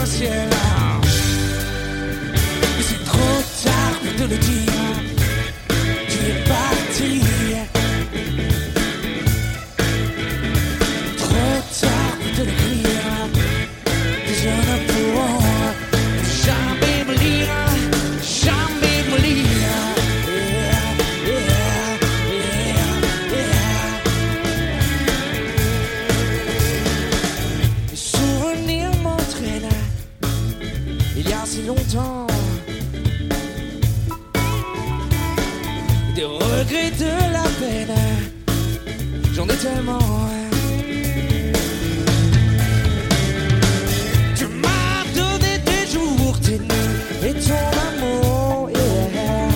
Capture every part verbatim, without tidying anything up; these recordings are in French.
ciel. Mais c'est trop tard pour te le dire. Tu es parti. Trop tard pour te l'écrire. Les yeux ne pourront jamais me lire. Jamais me lire. Yeah, yeah, yeah, yeah. Les souvenirs m'entraînent il y a si longtemps. Des regrets, de la peine, j'en ai tellement. Tu m'as donné tes jours, tes nuits et ton amour, yeah.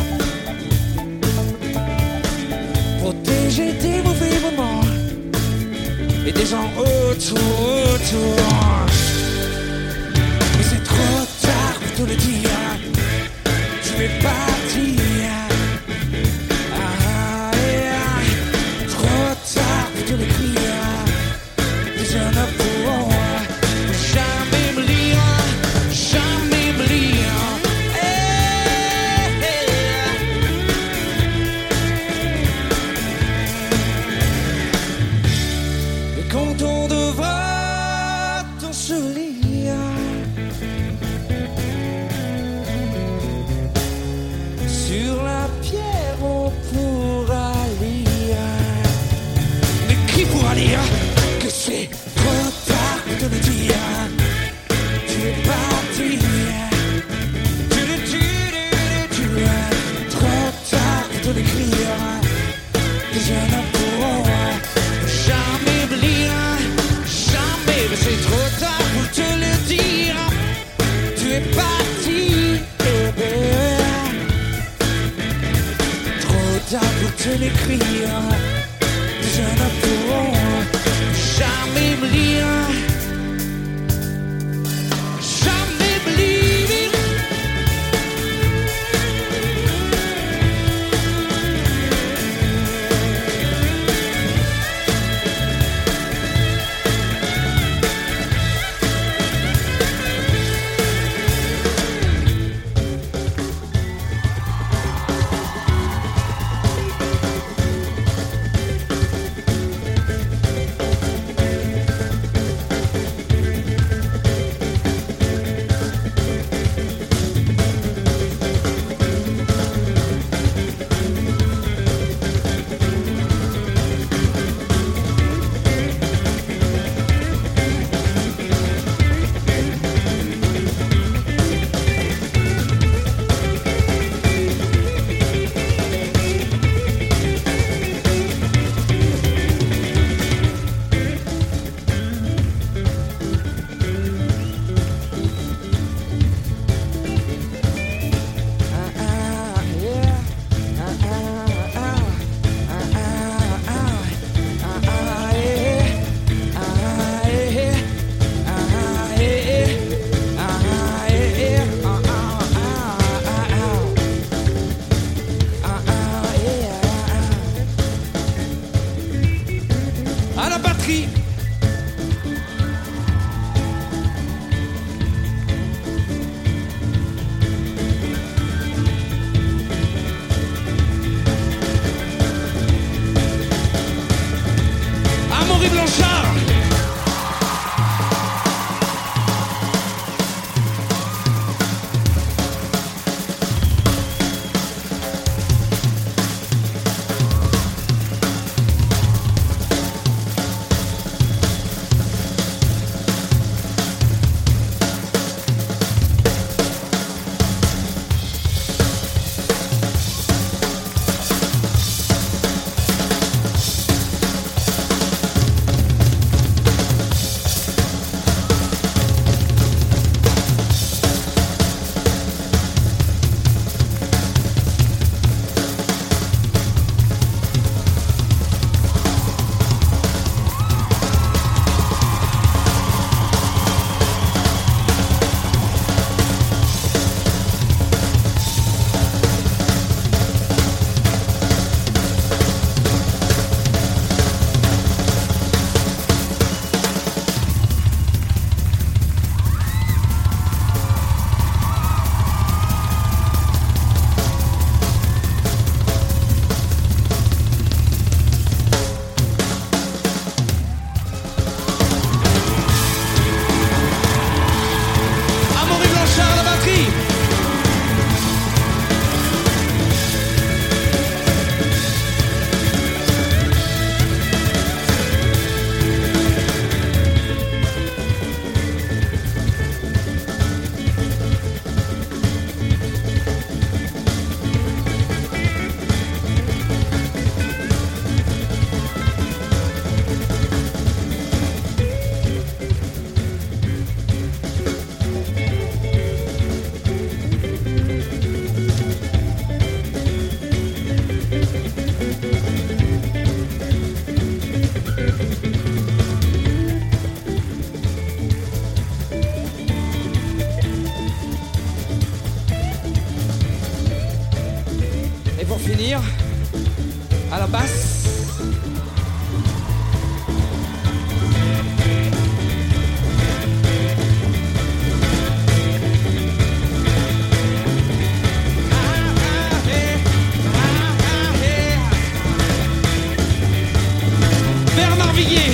Protégé tes mauvais moments et des gens autour, autour. Mais c'est trop tard pour te le dire. Tu es parti. Ah, yeah. Trop tard pour te l'écrire. Les yeux ne pourront jamais me lire. Jamais me lire. Hey, hey. Et quand on devra t'ensevelir sur la pierre, on pourra lire. Mais qui pourra lire que c'est trop tard pour te le dire. Tu es parti. Tu, tu, tu, tu, tu, trop tard pour te l'écrire. Les yeux ne pourront jamais me lire. Jamais, mais c'est trop tard pour te le dire. Tu es parti. Trop tard pour te l'écrire. Les yeux ne pourront jamais me lire. Jamais me lire. Et pour finir, à la basse. Bernard Viguier.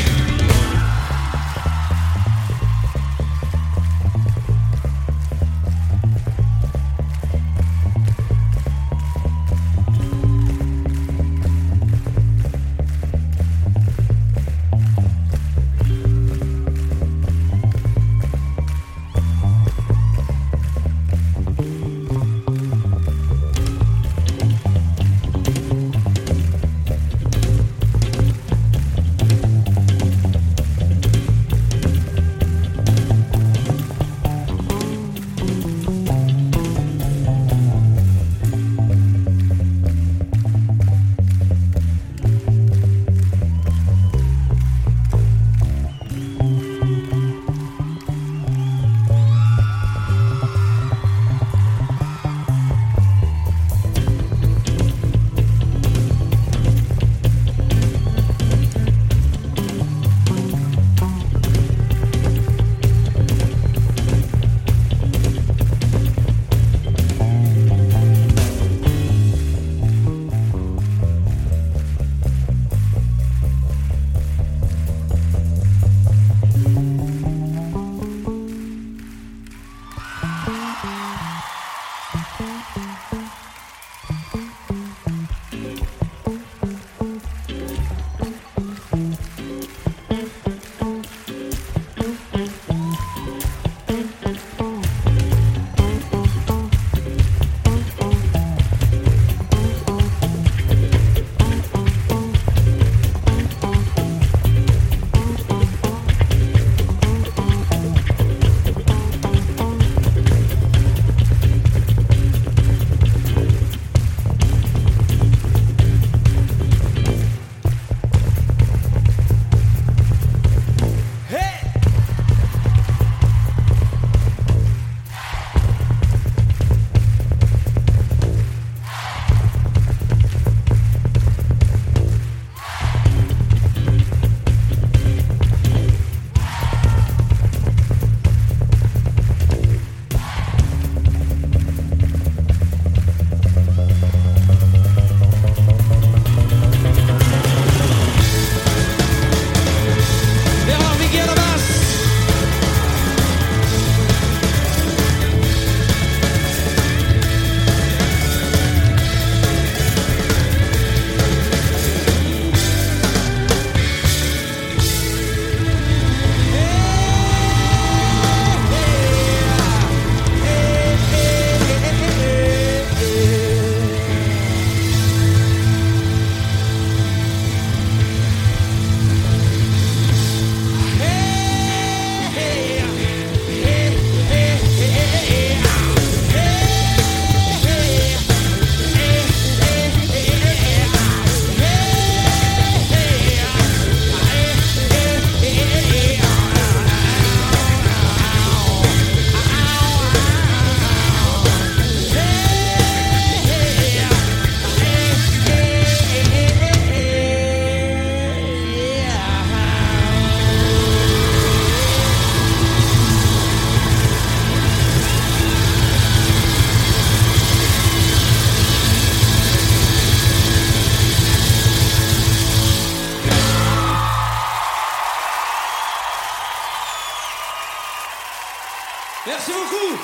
Merci beaucoup.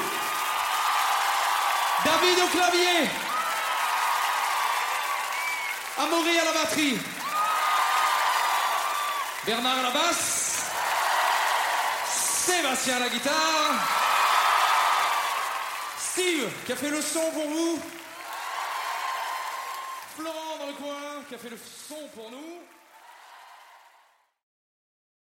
David au clavier. Amaury à la batterie. Bernard à la basse. Sébastien à la guitare. Steve qui a fait le son pour vous. Florent dans le coin qui a fait le son pour nous.